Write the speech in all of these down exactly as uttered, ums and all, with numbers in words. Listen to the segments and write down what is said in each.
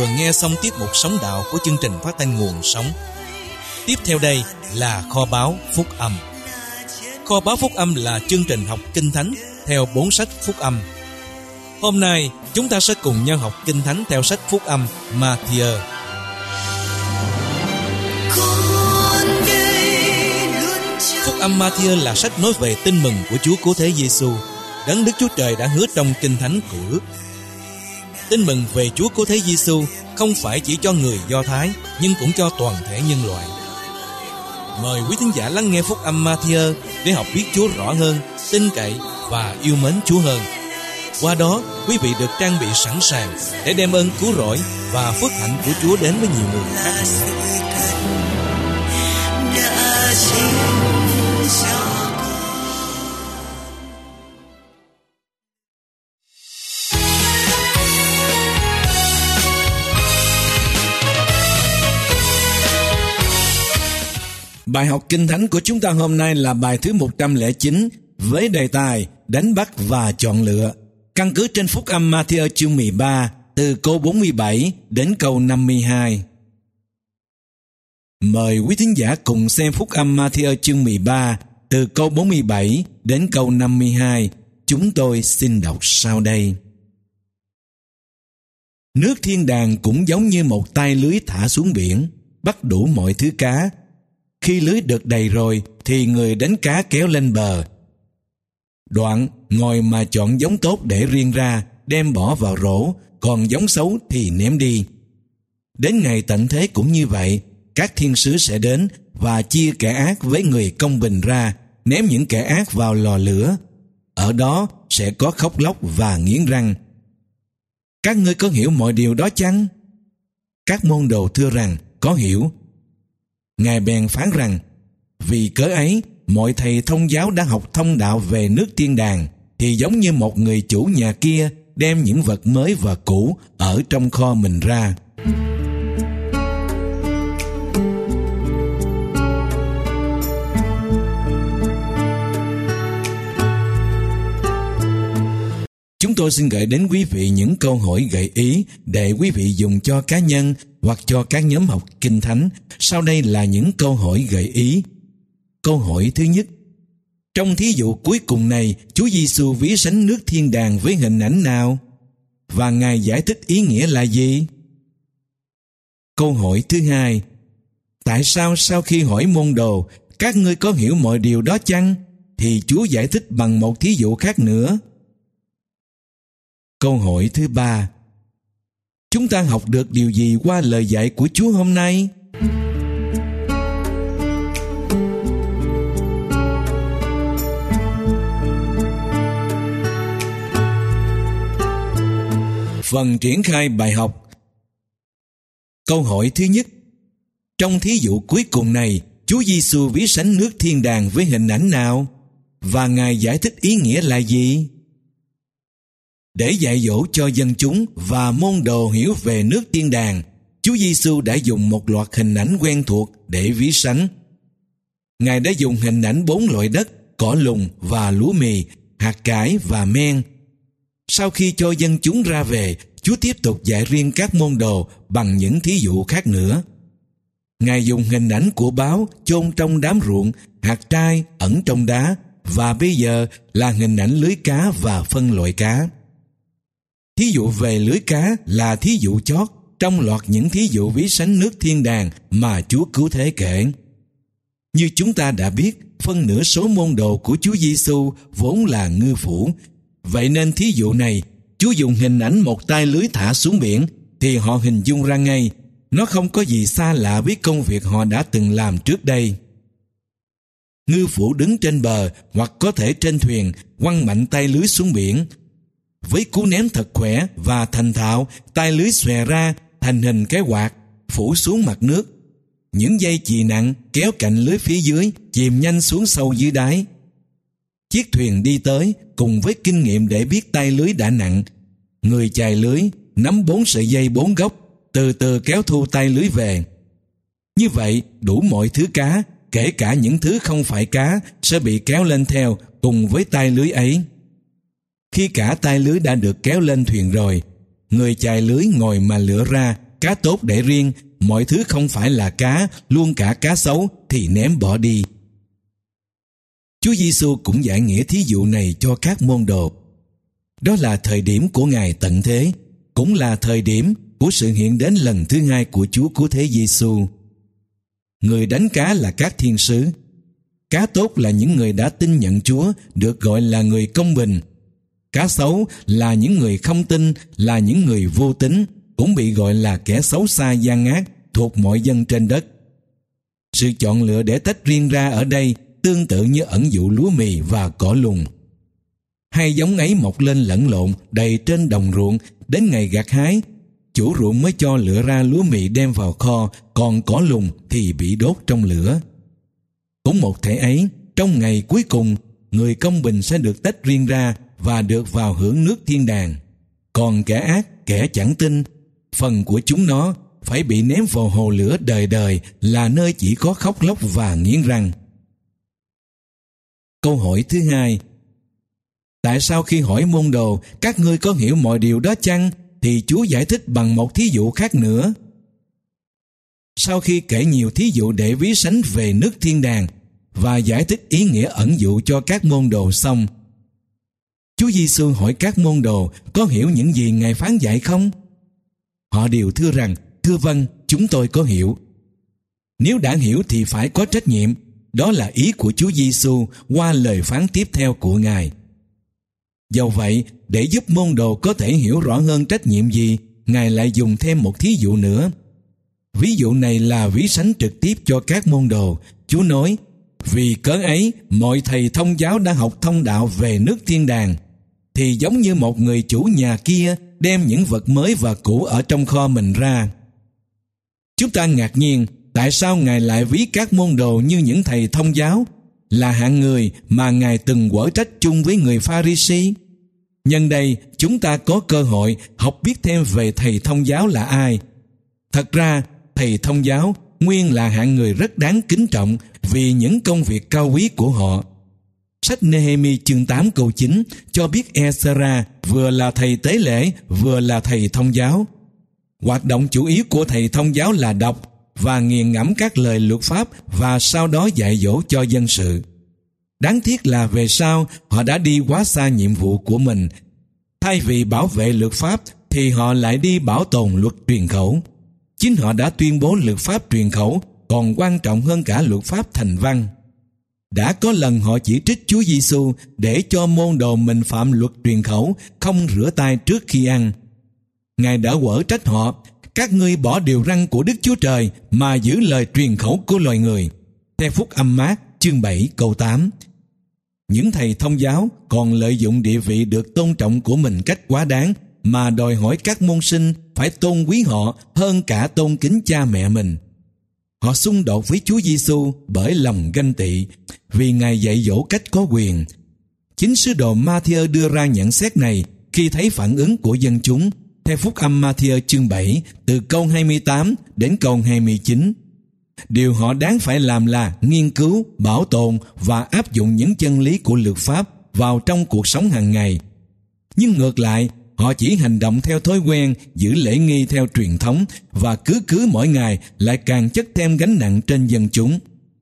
vừa nghe xong tiết mục Sống Đạo của chương trình phát thanh Nguồn Sống. Tiếp theo đây là Kho báu Phúc Âm. Kho báu Phúc Âm là chương trình học Kinh Thánh theo bốn sách Phúc Âm. Hôm nay chúng ta sẽ cùng nhau học Kinh Thánh theo sách Phúc Âm Ma-thi-ơ. Phúc Âm Ma-thi-ơ là sách nói về tin mừng của Chúa Cứu Thế Giêsu, Đấng Đức Chúa Trời đã hứa trong Kinh Thánh Cựu Ước. Tin mừng về Chúa Cứu Thế Giêsu không phải chỉ cho người Do Thái, nhưng cũng cho toàn thể nhân loại. Mời quý thính giả lắng nghe Phúc Âm Ma-thi-ơ để học biết Chúa rõ hơn, tin cậy và yêu mến Chúa hơn. Qua đó, quý vị được trang bị sẵn sàng để đem ơn cứu rỗi và phước hạnh của Chúa đến với nhiều người khác nữa. Bài học Kinh Thánh của chúng ta hôm nay là bài thứ một trăm lẻ chín với đề tài Đánh bắt và chọn lựa, căn cứ trên Phúc Âm Ma-thi-ơ chương mười ba từ câu bốn mươi bảy đến câu năm mươi hai. Mời quý thính giả cùng xem Phúc Âm Ma-thi-ơ chương mười ba từ câu bốn mươi bảy đến câu năm mươi hai. Chúng tôi xin đọc sau đây. Nước thiên đàng cũng giống như một tay lưới thả xuống biển, bắt đủ mọi thứ cá. Khi lưới được đầy rồi thì người đánh cá kéo lên bờ. Đoạn ngồi mà chọn giống tốt để riêng ra, đem bỏ vào rổ, còn giống xấu thì ném đi. Đến ngày tận thế cũng như vậy, các thiên sứ sẽ đến và chia kẻ ác với người công bình ra, ném những kẻ ác vào lò lửa. Ở đó sẽ có khóc lóc và nghiến răng. Các ngươi có hiểu mọi điều đó chăng? Các môn đồ thưa rằng có hiểu. Ngài bèn phán rằng, vì cớ ấy, mọi thầy thông giáo đã học thông đạo về nước thiên đàng, thì giống như một người chủ nhà kia đem những vật mới và cũ ở trong kho mình ra. Chúng tôi xin gửi đến quý vị những câu hỏi gợi ý để quý vị dùng cho cá nhân hoặc cho các nhóm học Kinh Thánh. Sau đây là những câu hỏi gợi ý. Câu hỏi thứ nhất: trong thí dụ cuối cùng này, Chúa Giêsu ví sánh nước thiên đàng với hình ảnh nào? Và Ngài giải thích ý nghĩa là gì? Câu hỏi thứ hai: tại sao sau khi hỏi môn đồ, các ngươi có hiểu mọi điều đó chăng? Thì Chúa giải thích bằng một thí dụ khác nữa. Câu hỏi thứ ba: chúng ta học được điều gì qua lời dạy của Chúa hôm nay? Phần triển khai bài học. Câu hỏi thứ nhất: trong thí dụ cuối cùng này, Chúa Giêsu ví sánh nước thiên đàng với hình ảnh nào? Và Ngài giải thích ý nghĩa là gì? Để dạy dỗ cho dân chúng và môn đồ hiểu về nước thiên đàng, Chúa Giêsu đã dùng một loạt hình ảnh quen thuộc để ví sánh. Ngài đã dùng hình ảnh bốn loại đất, cỏ lùng và lúa mì, hạt cải và men. Sau khi cho dân chúng ra về, Chúa tiếp tục dạy riêng các môn đồ bằng những thí dụ khác nữa. Ngài dùng hình ảnh của báo chôn trong đám ruộng, hạt trai ẩn trong đá, và bây giờ là hình ảnh lưới cá và phân loại cá. Thí dụ về lưới cá là thí dụ chót trong loạt những thí dụ ví sánh nước thiên đàng mà Chúa Cứu Thế kể. Như chúng ta đã biết, phân nửa số môn đồ của Chúa Giêsu vốn là ngư phủ. Vậy nên thí dụ này, Chúa dùng hình ảnh một tay lưới thả xuống biển, thì họ hình dung ra ngay, nó không có gì xa lạ với công việc họ đã từng làm trước đây. Ngư phủ đứng trên bờ hoặc có thể trên thuyền, quăng mạnh tay lưới xuống biển. Với cú ném thật khỏe và thành thạo, tay lưới xòe ra thành hình cái quạt, phủ xuống mặt nước. Những dây chì nặng kéo cạnh lưới phía dưới, chìm nhanh xuống sâu dưới đáy. Chiếc thuyền đi tới, cùng với kinh nghiệm để biết tay lưới đã nặng. Người chài lưới nắm bốn sợi dây bốn góc, từ từ kéo thu tay lưới về. Như vậy, đủ mọi thứ cá, kể cả những thứ không phải cá, sẽ bị kéo lên theo cùng với tay lưới ấy. Khi cả tay lưới đã được kéo lên thuyền rồi, người chài lưới ngồi mà lựa ra cá tốt để riêng, mọi thứ không phải là cá, luôn cả cá xấu thì ném bỏ đi. Chúa Giêsu cũng giải nghĩa thí dụ này cho các môn đồ. Đó là thời điểm của Ngài tận thế, cũng là thời điểm của sự hiện đến lần thứ hai của Chúa Cứu Thế Giêsu. Người đánh cá là các thiên sứ. Cá tốt là những người đã tin nhận Chúa, được gọi là người công bình. Cá xấu là những người không tin, là những người vô tín, cũng bị gọi là kẻ xấu xa gian ác, thuộc mọi dân trên đất. Sự chọn lựa để tách riêng ra ở đây tương tự như ẩn dụ lúa mì và cỏ lùng. Hai giống ấy mọc lên lẫn lộn đầy trên đồng ruộng, đến ngày gặt hái, chủ ruộng mới cho lựa ra lúa mì đem vào kho, còn cỏ lùng thì bị đốt trong lửa. Cũng một thể ấy, trong ngày cuối cùng, người công bình sẽ được tách riêng ra và được vào hưởng nước thiên đàng. Còn kẻ ác, kẻ chẳng tin, phần của chúng nó phải bị ném vào hồ lửa đời đời, là nơi chỉ có khóc lóc và nghiến răng. Câu hỏi thứ hai: tại sao khi hỏi môn đồ các ngươi có hiểu mọi điều đó chăng, thì Chúa giải thích bằng một thí dụ khác nữa? Sau khi kể nhiều thí dụ để ví sánh về nước thiên đàng và giải thích ý nghĩa ẩn dụ cho các môn đồ xong, Chúa Giêsu hỏi các môn đồ có hiểu những gì Ngài phán dạy không? Họ đều thưa rằng: thưa vâng, chúng tôi có hiểu. Nếu đã hiểu thì phải có trách nhiệm. Đó là ý của Chúa Giêsu qua lời phán tiếp theo của Ngài. Dầu vậy, để giúp môn đồ có thể hiểu rõ hơn trách nhiệm gì, Ngài lại dùng thêm một thí dụ nữa. Ví dụ này là ví sánh trực tiếp cho các môn đồ. Chúa nói: vì cớ ấy, mọi thầy thông giáo đã học thông đạo về nước thiên đàng, thì giống như một người chủ nhà kia đem những vật mới và cũ ở trong kho mình ra. Chúng ta ngạc nhiên tại sao Ngài lại ví các môn đồ như những thầy thông giáo, là hạng người mà Ngài từng quở trách chung với người Pha-ri-si. Nhân đây, chúng ta có cơ hội học biết thêm về thầy thông giáo là ai. Thật ra, thầy thông giáo nguyên là hạng người rất đáng kính trọng vì những công việc cao quý của họ. Sách Nê-hê-mi chương tám câu chín cho biết E-sê-ra vừa là thầy tế lễ, vừa là thầy thông giáo. Hoạt động chủ yếu của thầy thông giáo là đọc và nghiền ngẫm các lời luật pháp và sau đó dạy dỗ cho dân sự. Đáng tiếc là về sau họ đã đi quá xa nhiệm vụ của mình. Thay vì bảo vệ luật pháp thì họ lại đi bảo tồn luật truyền khẩu. Chính họ đã tuyên bố luật pháp truyền khẩu còn quan trọng hơn cả luật pháp thành văn. Đã có lần họ chỉ trích Chúa Giêsu để cho môn đồ mình phạm luật truyền khẩu, không rửa tay trước khi ăn. Ngài đã quở trách họ: các ngươi bỏ điều răn của Đức Chúa Trời mà giữ lời truyền khẩu của loài người. Theo Phúc Âm Mác chương bảy câu tám. Những thầy thông giáo còn lợi dụng địa vị được tôn trọng của mình cách quá đáng mà đòi hỏi các môn sinh phải tôn quý họ hơn cả tôn kính cha mẹ mình. Họ xung đột với Chúa Giêsu bởi lòng ganh tị, vì Ngài dạy dỗ cách có quyền. Chính sứ đồ Ma-thi-ơ đưa ra nhận xét này khi thấy phản ứng của dân chúng. Theo Phúc Âm Ma-thi-ơ chương bảy, từ câu hai mươi tám đến câu hai mươi chín. Điều họ đáng phải làm là nghiên cứu, bảo tồn và áp dụng những chân lý của luật pháp vào trong cuộc sống hàng ngày. Nhưng ngược lại, họ chỉ hành động theo thói quen, giữ lễ nghi theo truyền thống và cứ cứ mỗi ngày lại càng chất thêm gánh nặng trên dân chúng.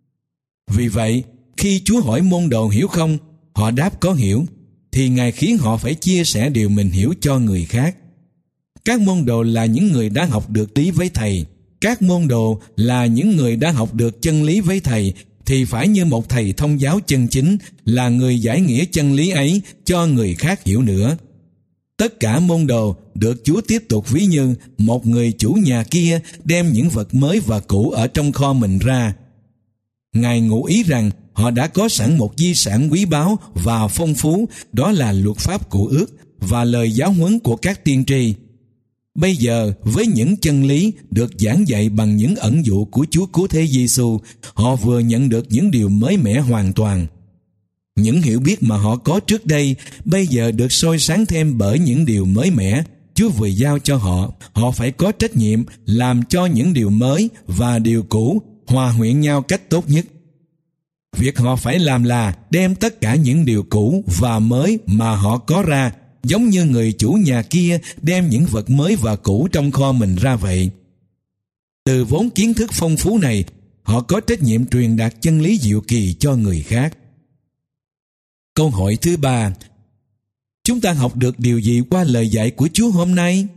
Vì vậy, khi Chúa hỏi môn đồ hiểu không, họ đáp có hiểu, thì Ngài khiến họ phải chia sẻ điều mình hiểu cho người khác. Các môn đồ là những người đã học được lý với Thầy. Các môn đồ là những người đã học được chân lý với Thầy, thì phải như một thầy thông giáo chân chính, là người giải nghĩa chân lý ấy cho người khác hiểu nữa. Tất cả môn đồ được Chúa tiếp tục ví như một người chủ nhà kia đem những vật mới và cũ ở trong kho mình ra. Ngài ngụ ý rằng họ đã có sẵn một di sản quý báu và phong phú, đó là luật pháp của ước và lời giáo huấn của các tiên tri. Bây giờ, với những chân lý được giảng dạy bằng những ẩn dụ của Chúa Cứu Thế Giêsu, họ vừa nhận được những điều mới mẻ hoàn toàn. Những hiểu biết mà họ có trước đây bây giờ được soi sáng thêm bởi những điều mới mẻ Chúa vừa giao cho họ. Họ phải có trách nhiệm làm cho những điều mới và điều cũ hòa quyện nhau cách tốt nhất. Việc họ phải làm là đem tất cả những điều cũ và mới mà họ có ra, giống như người chủ nhà kia đem những vật mới và cũ trong kho mình ra vậy. Từ vốn kiến thức phong phú này, họ có trách nhiệm truyền đạt chân lý diệu kỳ cho người khác. Câu hỏi thứ ba: chúng ta học được điều gì qua lời dạy của Chúa hôm nay?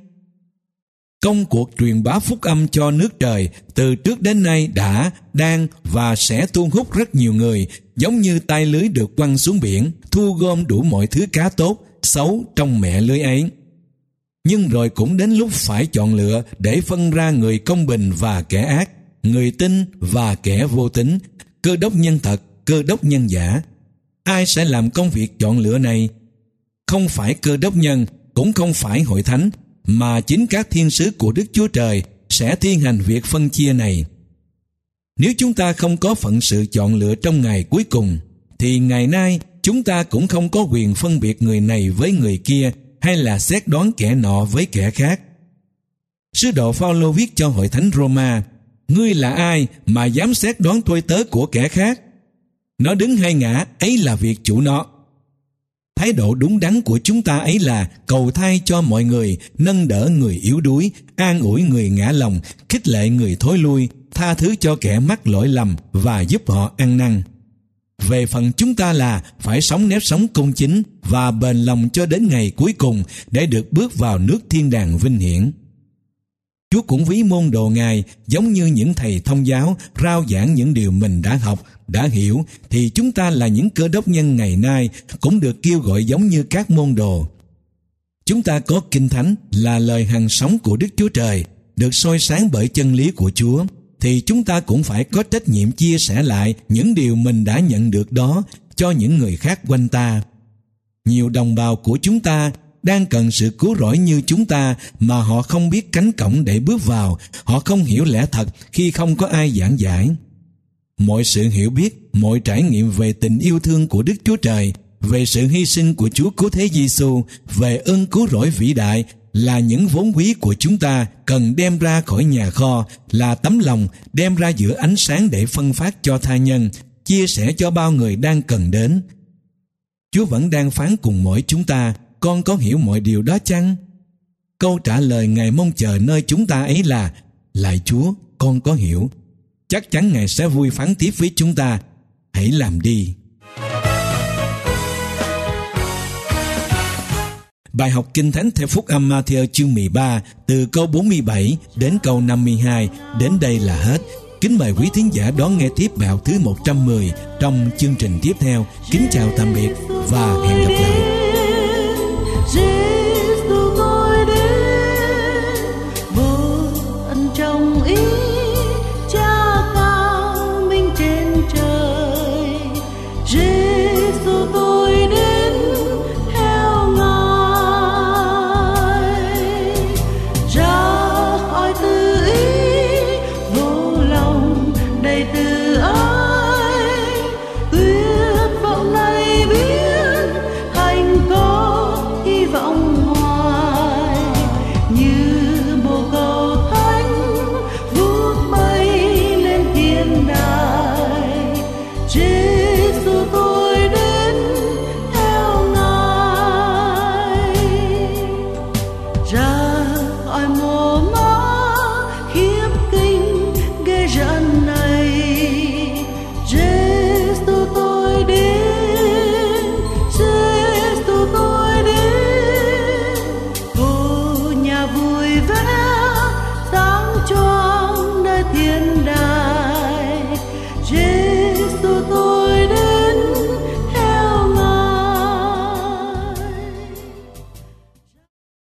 Công cuộc truyền bá phúc âm cho nước trời từ trước đến nay đã, đang và sẽ thu hút rất nhiều người, giống như tay lưới được quăng xuống biển, thu gom đủ mọi thứ cá tốt, xấu trong mẹ lưới ấy. Nhưng rồi cũng đến lúc phải chọn lựa để phân ra người công bình và kẻ ác, người tin và kẻ vô tín, cơ đốc nhân thật, cơ đốc nhân giả. Ai sẽ làm công việc chọn lựa này? Không phải cơ đốc nhân, cũng không phải hội thánh, mà chính các thiên sứ của Đức Chúa Trời sẽ thi hành việc phân chia này. Nếu chúng ta không có phận sự chọn lựa trong ngày cuối cùng, thì ngày nay chúng ta cũng không có quyền phân biệt người này với người kia, hay là xét đoán kẻ nọ với kẻ khác. Sứ đồ Phao-lô viết cho hội thánh Roma: ngươi là ai mà dám xét đoán tôi tớ của kẻ khác? Nó đứng hay ngã, ấy là việc chủ nó. Thái độ đúng đắn của chúng ta ấy là cầu thay cho mọi người, nâng đỡ người yếu đuối, an ủi người ngã lòng, khích lệ người thối lui, tha thứ cho kẻ mắc lỗi lầm và giúp họ ăn năn. Về phần chúng ta là phải sống nếp sống công chính và bền lòng cho đến ngày cuối cùng để được bước vào nước thiên đàng vinh hiển. Chúa cũng ví môn đồ Ngài giống như những thầy thông giáo rao giảng những điều mình đã học, đã hiểu, thì chúng ta là những cơ đốc nhân ngày nay cũng được kêu gọi giống như các môn đồ. Chúng ta có Kinh Thánh là lời hằng sống của Đức Chúa Trời, được soi sáng bởi chân lý của Chúa, thì chúng ta cũng phải có trách nhiệm chia sẻ lại những điều mình đã nhận được đó cho những người khác quanh ta. Nhiều đồng bào của chúng ta đang cần sự cứu rỗi như chúng ta mà họ không biết cánh cổng để bước vào, họ không hiểu lẽ thật khi không có ai giảng giải. Mọi sự hiểu biết, mọi trải nghiệm về tình yêu thương của Đức Chúa Trời, về sự hy sinh của Chúa Cứu Thế Giêsu, về ơn cứu rỗi vĩ đại là những vốn quý của chúng ta cần đem ra khỏi nhà kho, là tấm lòng đem ra giữa ánh sáng để phân phát cho tha nhân, chia sẻ cho bao người đang cần đến. Chúa vẫn đang phán cùng mỗi chúng ta: con có hiểu mọi điều đó chăng? Câu trả lời Ngài mong chờ nơi chúng ta ấy là: lạy Chúa, con có hiểu. Chắc chắn Ngài sẽ vui phán tiếp với chúng ta: hãy làm đi. Bài học Kinh Thánh theo Phúc âm Ma-thi-ơ chương mười ba từ câu bốn mươi bảy đến câu năm mươi hai đến đây là hết. Kính mời quý thính giả đón nghe tiếp bài học thứ một trăm mười trong chương trình tiếp theo. Kính chào tạm biệt và hẹn gặp lại.